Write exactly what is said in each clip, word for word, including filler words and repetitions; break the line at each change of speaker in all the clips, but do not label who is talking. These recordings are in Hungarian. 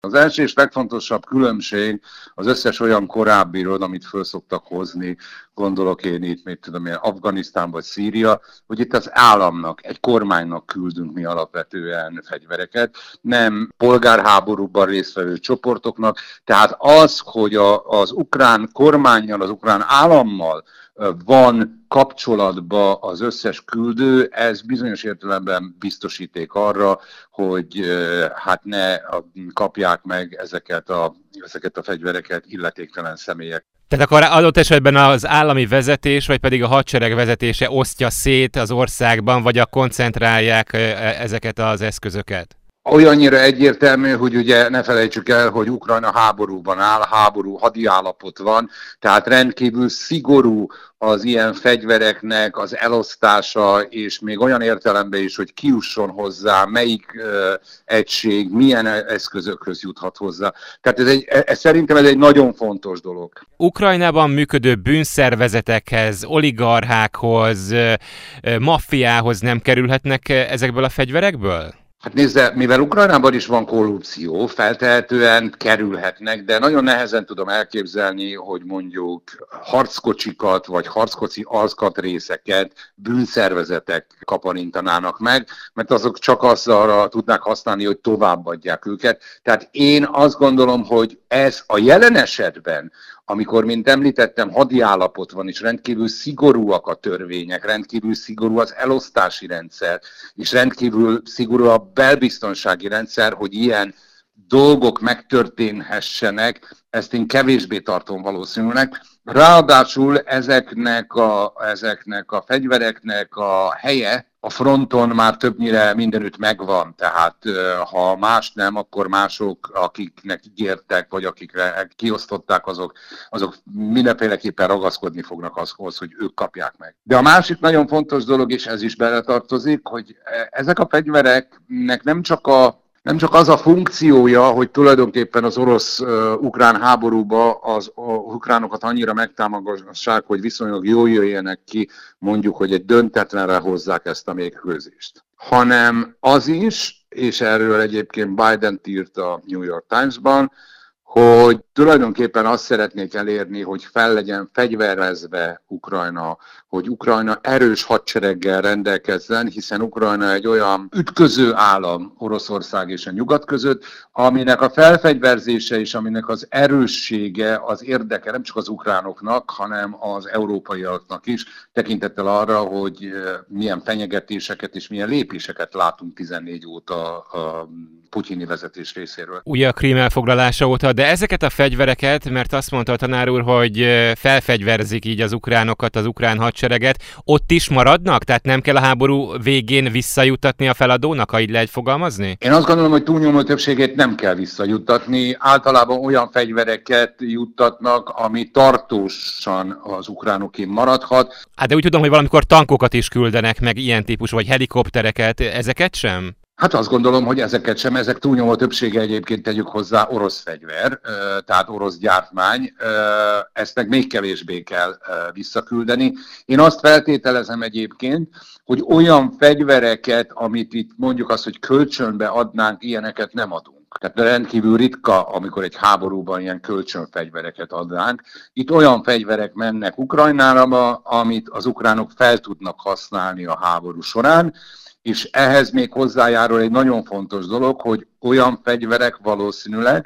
Az első és legfontosabb különbség az összes olyan korábbiról, amit föl szoktak hozni, gondolok én itt, mit tudom én, Afganisztán vagy Szíria, hogy itt az államnak, egy kormánynak küldünk mi alapvetően fegyvereket, nem polgárháborúban résztvevő csoportoknak. Tehát az, hogy a, az ukrán kormánnyal, az ukrán állammal van kapcsolatban az összes küldő, ez bizonyos értelemben biztosíték arra, hogy hát ne kapják meg ezeket a, ezeket a fegyvereket illetéktelen személyek.
Tehát akkor adott esetben az állami vezetés, vagy pedig a hadsereg vezetése osztja szét az országban, vagy a koncentrálják ezeket az eszközöket?
Olyannyira egyértelmű, hogy ugye ne felejtsük el, hogy Ukrajna háborúban áll, háború, hadiállapot van, tehát rendkívül szigorú az ilyen fegyvereknek az elosztása, és még olyan értelemben is, hogy kijusson hozzá, melyik uh, egység, milyen eszközökhöz juthat hozzá. Tehát ez egy, ez, szerintem ez egy nagyon fontos dolog.
Ukrajnában működő bűnszervezetekhez, oligarchákhoz, maffiához nem kerülhetnek ezekből a fegyverekből?
Hát nézze, mivel Ukrajnában is van korrupció, feltehetően kerülhetnek, de nagyon nehezen tudom elképzelni, hogy mondjuk harckocsikat vagy harckocsi alkatrészeket bűnszervezetek kaparintanának meg, mert azok csak azzal tudnák használni, hogy továbbadják őket. Tehát én azt gondolom, hogy ez a jelen esetben, amikor, mint említettem, hadiállapot van, és rendkívül szigorúak a törvények, rendkívül szigorú az elosztási rendszer, és rendkívül szigorú a belbiztonsági rendszer, hogy ilyen dolgok megtörténhessenek, ezt én kevésbé tartom valószínűleg. Ráadásul ezeknek a, ezeknek a fegyvereknek a helye a fronton már többnyire mindenütt megvan, tehát ha más nem, akkor mások, akiknek ígértek, vagy akikre kiosztották, azok, azok mindenféleképpen ragaszkodni fognak azhoz, hogy ők kapják meg. De a másik nagyon fontos dolog, és ez is beletartozik, hogy ezek a fegyvereknek nem csak a Nem csak az a funkciója, hogy tulajdonképpen az orosz-ukrán háborúba az ukránokat annyira megtámogassák, hogy viszonylag jól jöjjenek ki, mondjuk, hogy egy döntetlenre hozzák ezt a mérkőzést, hanem az is, és erről egyébként Biden írt a New York Times-ban, hogy tulajdonképpen azt szeretnék elérni, hogy fel legyen fegyverezve Ukrajna, hogy Ukrajna erős hadsereggel rendelkezzen, hiszen Ukrajna egy olyan ütköző állam Oroszország és a nyugat között, aminek a felfegyverzése és aminek az erőssége az érdeke nem csak az ukránoknak, hanem az európaiaknak is, tekintettel arra, hogy milyen fenyegetéseket és milyen lépéseket látunk tizennégy óta a putyini vezetés részéről.
Ugye a Krím elfoglalása óta, de ezeket a fegyvereket, mert azt mondta a tanár úr, hogy felfegyverzik így az ukránokat, az ukrán hadsereget, ott is maradnak? Tehát nem kell a háború végén visszajutatni a feladónak, ha így lehet fogalmazni?
Én azt gondolom, hogy túlnyomó többségét nem kell visszajuttatni. Általában olyan fegyvereket juttatnak, ami tartósan az ukránoké maradhat.
Hát de úgy tudom, hogy valamikor tankokat is küldenek meg, ilyen típus, vagy helikoptereket, ezeket sem?
Hát azt gondolom, hogy ezeket sem, ezek túlnyomó többsége egyébként tegyük hozzá orosz fegyver, tehát orosz gyártmány, ezt meg még kevésbé kell visszaküldeni. Én azt feltételezem egyébként, hogy olyan fegyvereket, amit itt mondjuk azt, hogy kölcsönbe adnánk, ilyeneket nem adunk. Tehát rendkívül ritka, amikor egy háborúban ilyen kölcsönfegyvereket adnánk. Itt olyan fegyverek mennek Ukrajnára, amit az ukránok fel tudnak használni a háború során, és ehhez még hozzájárul egy nagyon fontos dolog, hogy olyan fegyverek valószínűleg,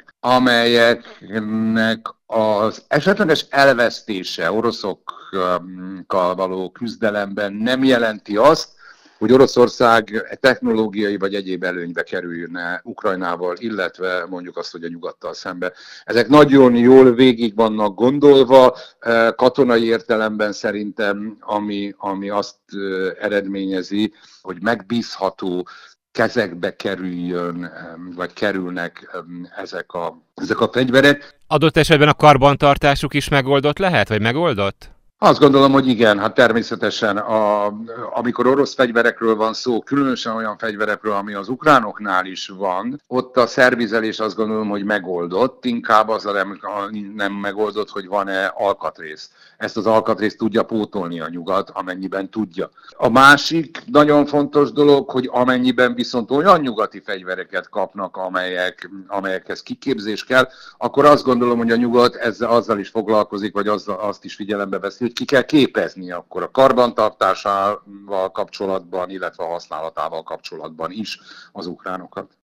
amelyeknek az esetleges elvesztése oroszokkal való küzdelemben nem jelenti azt, hogy Oroszország technológiai vagy egyéb előnybe kerüljön Ukrajnával, illetve mondjuk azt, hogy a nyugattal szembe. Ezek nagyon jól végig vannak gondolva, katonai értelemben szerintem, ami, ami azt eredményezi, hogy megbízható kezekbe kerüljön, vagy kerülnek ezek a, ezek a fegyverek.
Adott esetben a karbantartásuk is megoldott lehet, vagy megoldott?
Azt gondolom, hogy igen, hát természetesen, a, amikor orosz fegyverekről van szó, különösen olyan fegyverekről, ami az ukránoknál is van, ott a szervizelés azt gondolom, hogy megoldott, inkább az a nem, nem megoldott, hogy van-e alkatrész. Ezt az alkatrészt tudja pótolni a nyugat, amennyiben tudja. A másik nagyon fontos dolog, hogy amennyiben viszont olyan nyugati fegyvereket kapnak, amelyek, amelyekhez kiképzés kell, akkor azt gondolom, hogy a nyugat ezzel, azzal is foglalkozik, vagy azzal, azt is figyelembe veszi, hogy ki kell képezni akkor a karbantartásával kapcsolatban, illetve a használatával kapcsolatban is az ukránokat.